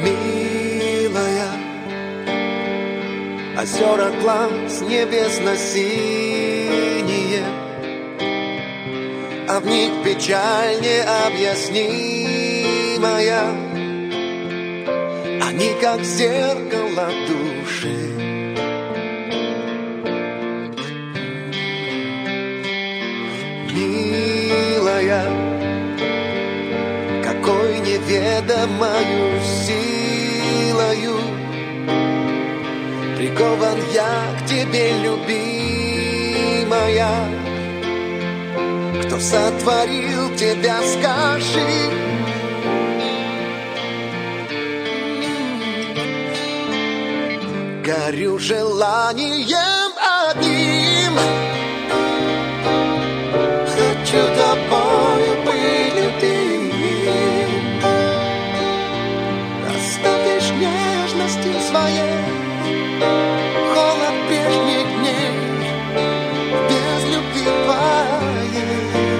Милая, озера глаз небесно-синие, а в них печаль необъяснимая. Они как зеркало души. Милая, какой неведомою силою прикован я к тебе, любимая. Кто сотворил тебя, скажи? Горю желанием одним, хочу тобою быть, любим. Растопишь нежностью своей холод прежних дней без любви твоей.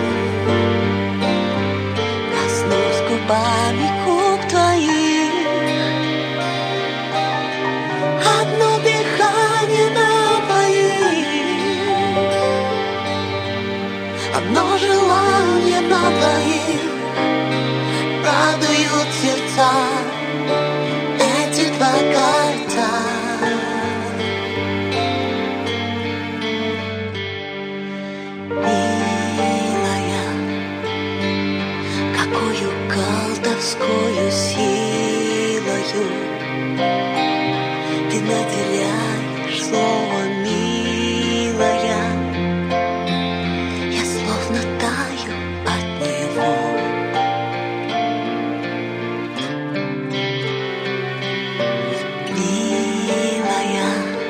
Коснусь губами губ твоих, одно дыхание на двоих, одно желание на двоих. Радуют сердца эти два кольца. Милая, какую колдовскую силою ты наделяешь слово милая. Я словно таю от него. Милая,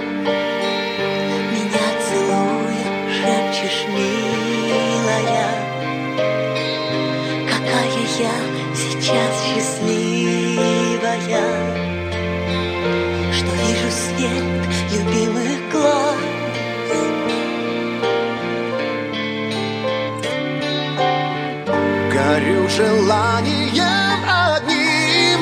меня целуя, шепчешь, милая, какая я сейчас счастливая, что вижу свет любимых глаз. Горю желанием одним,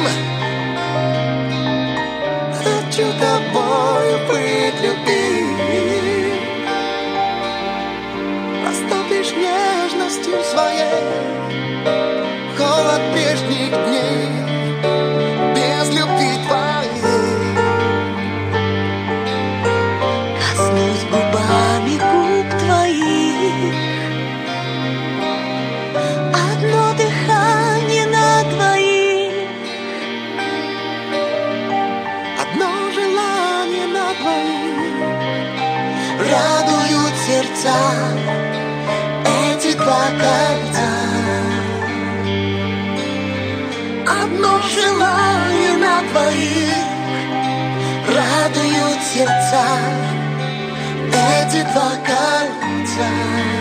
хочу тобою быть, любим. Растопишь нежностью своей холод прежних дней без любви твоей. Коснусь губами губ твоих, одно дыхание на двоих, Одно желание на двоих. радуют сердца эти два кольца. Одно желание на двоих, радуют сердца эти два кольца.